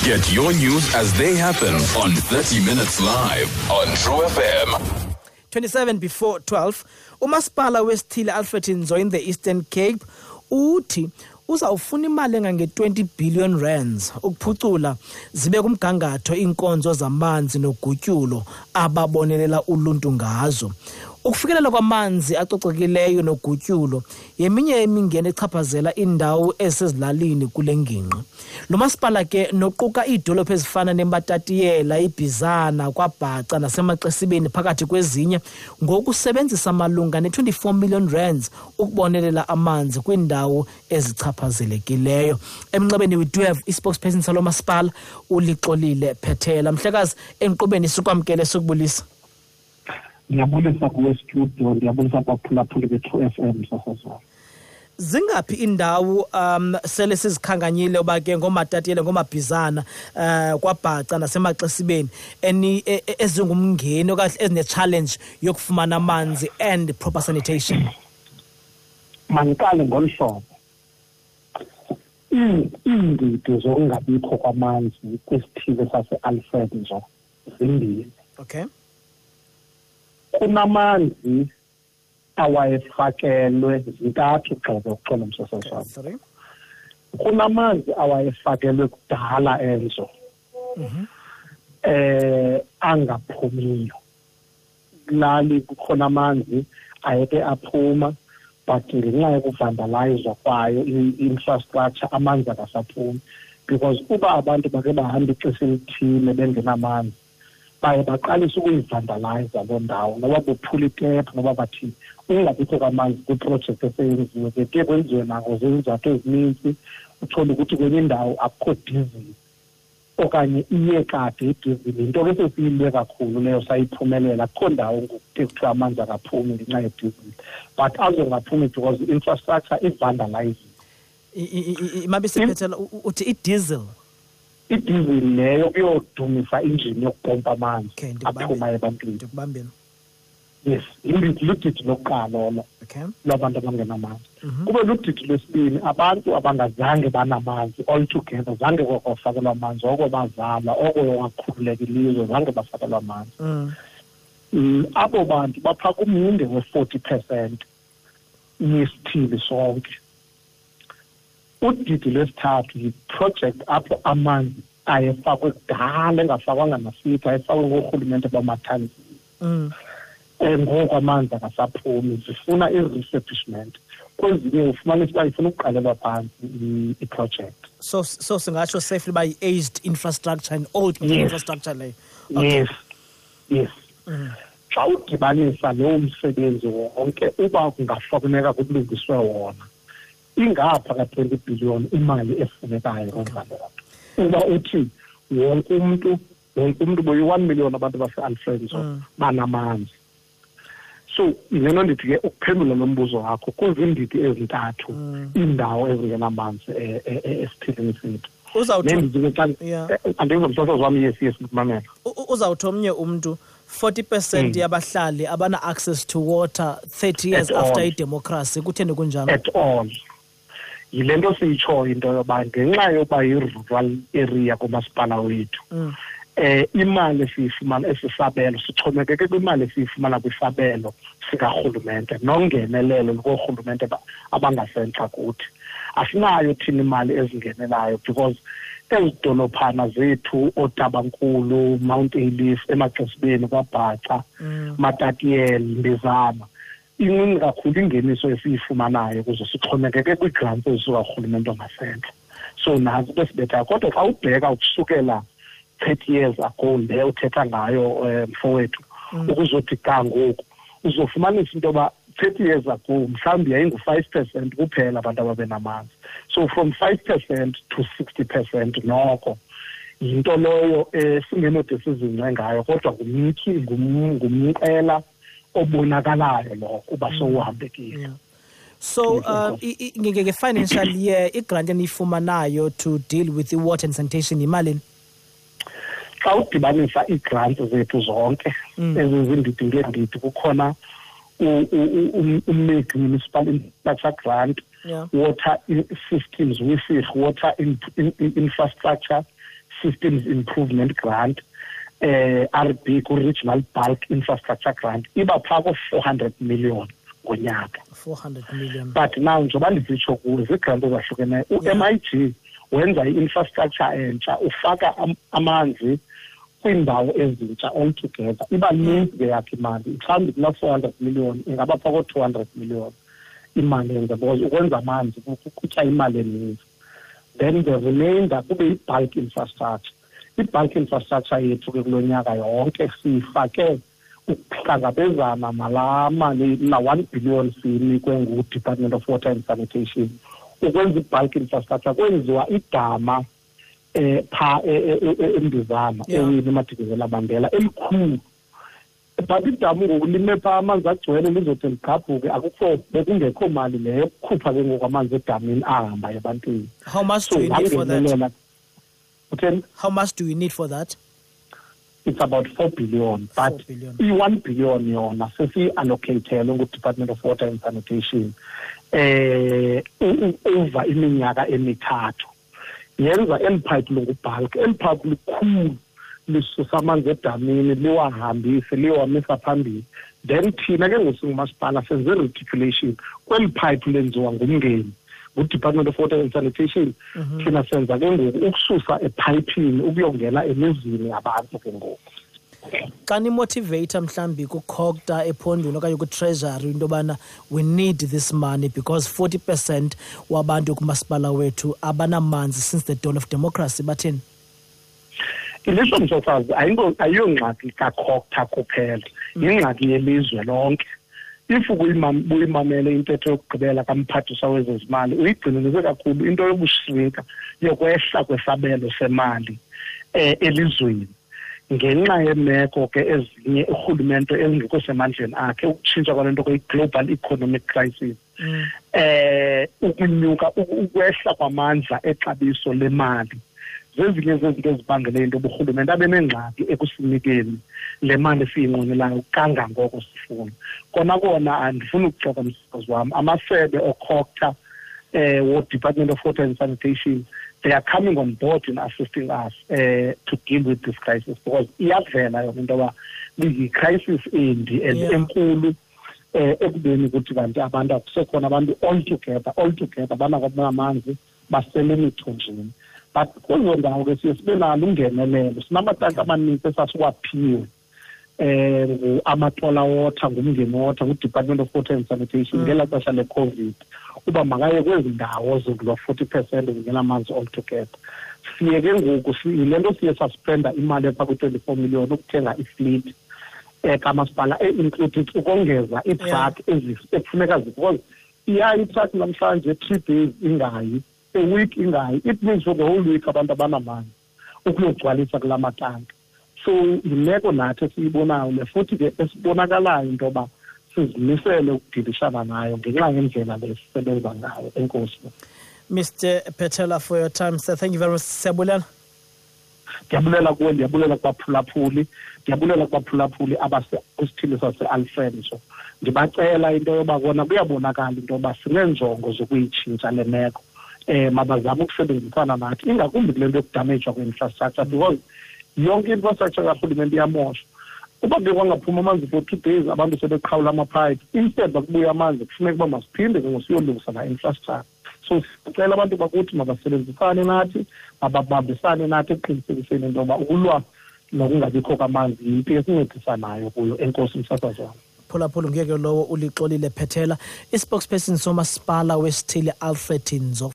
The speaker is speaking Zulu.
Get your news as they happen on 30 Minutes Live on True FM. 27 before 12. Umasipala wesithile Alfred Nzo in the Eastern Cape uthi uzawufuna imali engange-20 billion rands ukuphucula zibe kumgangatho inkonzo zamanzi nogutyulo ababonelela uluntu ngazo. Ukufikelela kwamanzi acocekileyo nogutyulo yeminye yemingeni echaphazela indawo esezilalini kule ngingqi. Lo masipala ke noquka iidolophu ezifana neMbatatiyela, iBizana, kwaBhaca nasemaXesibeni phakathi kwezinye ngokusebenzisa malunga ne-24 million rands ukubonelela amanzi kwindawo ezichaphazelekileyo. Emnxebeni we do have i-spokesperson salo masipala uLixolile Phethela. Mhlekazi enqubeni sikwamkele sokubulisa. Ngiyabulisa kuwe studio, ngiyabulisa abaphulaphuli be-True FM sasazwana. Zingaphi indawo sele sizikhanganyile oba ke ngoMatatiyela ngoMabhizana kwaBhaca nasemaXesibeni ezingumngeni okanye ezine-challenge yokufumana amanzi and proper sanitation? Mandiqale ngolu hlobo. Iindidi zokungabikho kwamanzi kwisithili sase-Alfred Nzo zimbini. Okay. Kunamanzi awayefakelwe zintathu gxebe ukuxola umsesazwana. Kunamanzi awayefakelwe kudala Enzo angaphumiyo. Lali kukhona amanzi ayeke aphuma but ngenxa yokuvandalizwa kwayo i-infrastructure amanzi akasaphumi, because uba abantu bake bahamba ixesha elithile bengenamanzi baye baqalisa ukuyivandaliza loo ndawo noba bophula itephu noba bathini. Ukungabikho kwamanzi kwiprojekthi eseyenziwe ke kuye kwenziwe nako zizathu ezininzi. Uthole ukuthi kwenye indawo akukho dizili okanye iye kade idizili, into ke sesiyilwe kakhulu leyo sayiphumelela. Akukho ndawo ngokuthe kuthiwa amanzi akaphumi ngenxa yedizili, but azongaphumi because i-infrastructure ivandalizing. Mabisi Phethela uthi i-diesel idizili leyo kuyodumisa injini yokupompa amanzi aphuma ebantwini. Yes, ludidi lokuqala olo lwabantu abangenamanzi. Kube ludidi lwesibini abantu abangazange banamanzi altogether, zange kwafakelwa amanzi, oko bazalwa, oko wakhululeka ilizwe, zange bafakelwa amanzi. Abo bantu bapha kumyinde we-40% yesithili sonke. Udidi lwesithathu yi-project apho amanzi ayefakwe kudala engafakwanga nafitha, ayefakwe ngorhulumente bamathani. Ngoku amanzi akasaphumi, zifuna i-refurbishment. Kwezinye ufumanisa uba ifuna ukuqalelwa phantsi i-project. So singatsho safely by aged infrastructure and old infrastructure leyo. Yes. Xa udibanisa lowo msebenzi wonke uba kungafuneka kulungiswe wona, ingapha ka-20 billion imali efunekayo kwenza loo nto. Uba uthi wonke umntu boyi-1 million abantu base-Alfred Nzo banamanzi. So yena ndithi ke ukuphendula lo mbuzo wakho kuzindidi ezintathu indawo ezingenamanzi esithilini sethu. Andingomsasazi wami yes kumamela. Uzawuthi omnye umntu 40% yabahlali abana access to water 30 years after i-democracy, kutheni kunjalo? At all. Yile nto siyitshoyo into yoba ngenxa yoba yi-rural area kumasipala wethu, imali esiyifumana esisabelo sixhomekeke kwimali esiyifumana kwisabelo sikarhulumente nongenelelo lukorhulumente abangasentla kuthi. Asinayo thina imali ezingenelayo because ezidolophana zethu oTabankulu, Mount Elif, emaXesibeni, kwaBhaca, Matatiyela, Mbizana, incinci kakhulu ingeniso esiyifumanayo kuzo sixhomekeke kwigrants ezikarhulumente ongasentla. So nazi besibethayo, kodwa xa ubheka ukusukela 30 years ago le uthetha ngayo mfowethu ukuzothi kangoku uzofumanisa into yoba 30 years ago mhlawumbi yayingu-5% kuphela abantu ababenamanzi. So from 5% to 60% noko yinto loyo singenode sizingce ngayo, kodwa ngumqela obonakalayo lo uba sowuhambekile. So nge-financial year igrant eniyifumanayo to deal with the water and sanitation imalini? Xa udibanisa igrants zethu zonke ezizindidi ngeendidi, kukhona municipal infrastructure grant, water systems, water infrastructure Systems Improvement Grant, RB ku-Regional Bulk Infrastructure Grant, iba phaa ko-400 million ngonyaka. 400 million. But now njengoba ndisitsho kuwe ziigranti ezahlukeneyo. U-MIG wenza i-infrastructure entsha, ufaka amanzi kwiindawo ezintsha altogether. Iba ninzi ke yakhe imali. Mhlawumbi kula 400 million ingaba phaa ko-200 million imali yenza, because ukwenza amanzi kutya imali eninzi. Then the remainder kube i-bulk infrastructure. I-bulk infrastructure yethu ke kulo nyaka yonke siyifake ukuhlangabezana nalaa mali na 1 billion siyinikwe ngu-Department of Water and Sanitation. Ukwenza i-bulk infrastructure kwenziwa idama phaa eMbizana eMaDikizela Bandela elikhulu. But idama ngokulime phaa amanzi agcwele lizothi ligqabhuke, bekungekho mali leyo kukhupha ke ngoku amanzi edamini ahamba ebantwini. How much do you need for that? Okay. How much do you need for that? It's about 4 billion, but 1 billion yona sesi-allocatele ngu-Department of Water and Sanitation over iminyaka emithathu. Yenza eli-pipe lungu-bulk, eli-pipe likhulu lisusa amanzi edamini liwahambise liwamisa phambili. Then thina ke ngosingumasipala senze reticulation kweli pipe lenziwa ngumngeni ngu-Department of Water and Sanitation. Thina senza ke ngoku ukususa epipini ukuyongena emizini yabantu ke ngoku. Xa nimotivate mhlambi ku-COGTA ephondweni okanye ku-treasury into yobana we need this money because 40% wabantu kumasipala wethu abanamanzi since the dawn of democracy, bathini? Ilizwe msosazi ayiyongxaki ka-COGTA kuphela, yingxaki yelizwe lonke. If uyimamele intetho yokugqibela kamphathiswa wezezimali uyigcinelise kakhulu into yobushrinka yokwehla kwesabelo semali elizweni ngenxa yemeko ke ezinye urhulumente elingekho semandleni akhe, ukutshintsha kwalento kwi-global economic crisis, ukunyuka ukwehla kwamandla exabiso lemali. Zezinye zezinto ezibangele into urhulumente abe nengxaki ekusinikeni le mali siyinqwenelayo kangangoko sifuna. Kona andifuna ukuxoka msebenzi wami, amasebe oCOGTA wo-Department of Water and Sanitation, they are coming on board in assisting us to deal with this crisis, because iyavela yona into yoba liyi-crisis embi and enkulu ekubeni ukuthi kanti abantu akusekhona abantu altogether banako amanzi basele emithonjeni. But kuzo ndawo ke siye sibe nalo ungenelelo, sinamatanki amaninzi esasiwaphiwe amatola water ngumngeni water ngu-Department of Water and Sanitation ngela xesha le-COVID uba makaye kwezi ndawo zikulo 40% zingenamanzi altogether. Siye ke ngoku yile nto siye saspenda imali epha kwi-24 million ukuthenga ifleet kamasipala included ukongeza iitruck ekufuneka because itruck namhlanje 3 days ingayi, a week ingayi. It means for the whole week abantu abanamanzi ukuyogcwalisa kula matanki. So yimeko nathi esiyibonayo le futhi ke esibonakalayo into yoba sizimisele ukudilishana nayo ngenxa yendlela lesisebenza ngayo. Enkosi. Mr. Phethela, for your time, sir. Thank you very much. Siyabulela. Ndiyabulela kuwe, ndiyabulela kwaphulaphuli abasesithili sase-Alfenso. Ndibacela into yoba kona kuyabonakala into yoba sineenjongo zokuyitshintsha le meko. Mabazama ukusebenzisana nathi ingakumbi kule nto yokudamejwa kwe-infrastructure, because yonke infrastructure karhulumente iyamoshwa. Uba bekwangaphuma amanzi for 2 days abantu sebeqhawula amapipe, instead bakubuya amanzi kufuneka uba masiphinde ke ngosiyolungisa la infrastructure. So sicela abantu bakuthi mabasebenzisane nathi, mababambisane nathi ekuqinisekiseni into yoba ukulwa nokungabikho kwamanzi yinto esincedisanayo kuyo. Enkosi msasazi wami. Phulaphula ngeke lowo ulixolile Phethela, i-spokesperson somasipala wesithili Alfred Nzo.